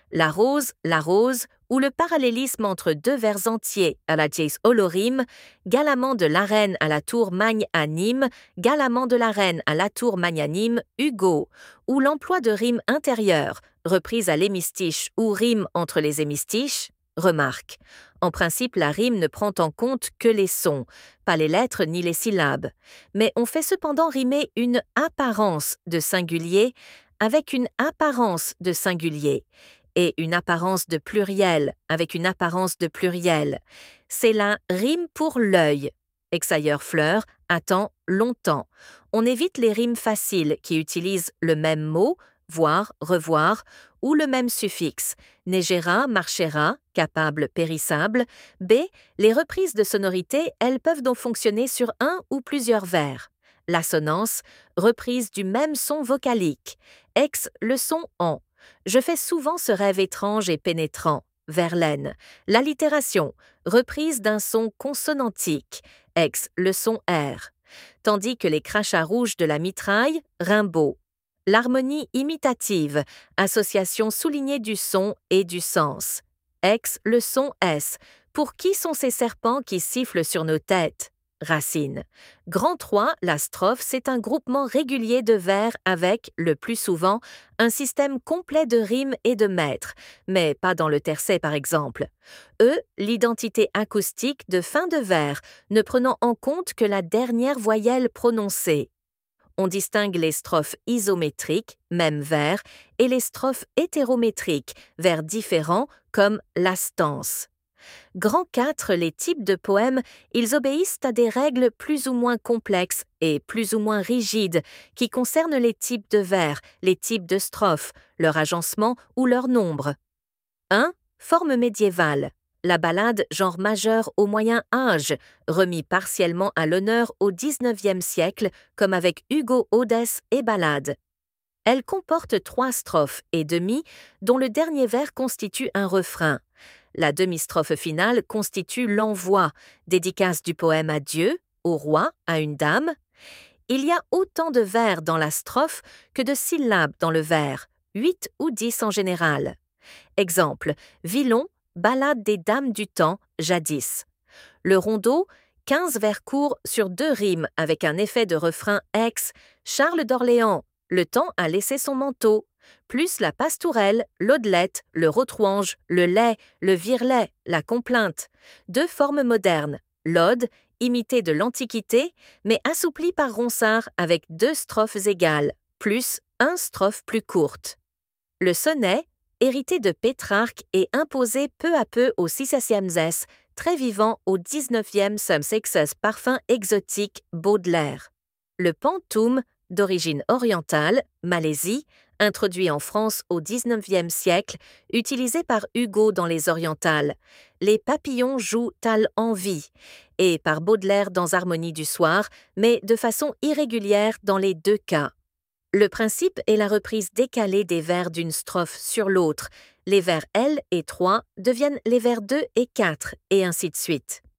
la rose, ou le parallélisme entre deux vers entiers à la dièse holorime, galamment de l'arène à la tour magnanime, galamment de l'arène à la tour magnanime, Hugo, ou l'emploi de rimes intérieures, reprises à l'hémistiche ou rimes entre les hémistiches, remarque. En principe, la rime ne prend en compte que les sons, pas les lettres ni les syllabes, mais on fait cependant rimer une apparence de singulier avec une apparence de singulier, et une apparence de pluriel avec une apparence de pluriel. C'est la rime pour l'œil. Exailleur fleur, attend longtemps. On évite les rimes faciles qui utilisent le même mot, voir, revoir, ou le même suffixe. Négera, marchera, capable, périssable. B. Les reprises de sonorité, elles peuvent donc fonctionner sur un ou plusieurs vers. L'assonance, reprise du même son vocalique. Ex, le son en. Je fais souvent ce rêve étrange et pénétrant. Verlaine. L'allitération, reprise d'un son consonantique. Ex, le son R. Tandis que les crachats rouges de la mitraille, Rimbaud. L'harmonie imitative, association soulignée du son et du sens. Ex, le son S. Pour qui sont ces serpents qui sifflent sur nos têtes? Racine. Grand 3, la strophe, c'est un groupement régulier de vers avec, le plus souvent, un système complet de rimes et de mètres, mais pas dans le tercet par exemple. L'identité acoustique de fin de vers, ne prenant en compte que la dernière voyelle prononcée. On distingue les strophes isométriques, même vers, et les strophes hétérométriques, vers différents, comme la stance. Grand 4, les types de poèmes, ils obéissent à des règles plus ou moins complexes et plus ou moins rigides qui concernent les types de vers, les types de strophes, leur agencement ou leur nombre. 1. Forme médiévale. La ballade genre majeur au Moyen Âge, remis partiellement à l'honneur au XIXe siècle, comme avec Hugo Odes et Ballade. Elle comporte 3 strophes et demie, dont le dernier vers constitue un refrain. La demi-strophe finale constitue l'envoi, dédicace du poème à Dieu, au roi, à une dame. Il y a autant de vers dans la strophe que de syllabes dans le vers, 8 ou 10 en général. Exemple, Villon, ballade des dames du temps, jadis. Le rondeau, 15 vers courts sur 2 rimes avec un effet de refrain ex, Charles d'Orléans, le temps a laissé son manteau, plus la pastourelle, l'audelette, le rotrouange, le lait, le virelet, la complainte. 2 formes modernes, l'ode, imitée de l'Antiquité, mais assouplie par Ronsard avec 2 strophes égales, plus 1 strophe plus courte. Le sonnet, hérité de Pétrarque et imposé peu à peu au XVIe, très vivant au XIXe sexes parfum exotique Baudelaire. Le pantoum, d'origine orientale, Malaisie, introduit en France au XIXe siècle, utilisé par Hugo dans les orientales. Les papillons jouent tal envie, et par Baudelaire dans Harmonie du soir, mais de façon irrégulière dans les 2 cas. Le principe est la reprise décalée des vers d'une strophe sur l'autre. Les vers L et 3 deviennent les vers 2 et 4, et ainsi de suite.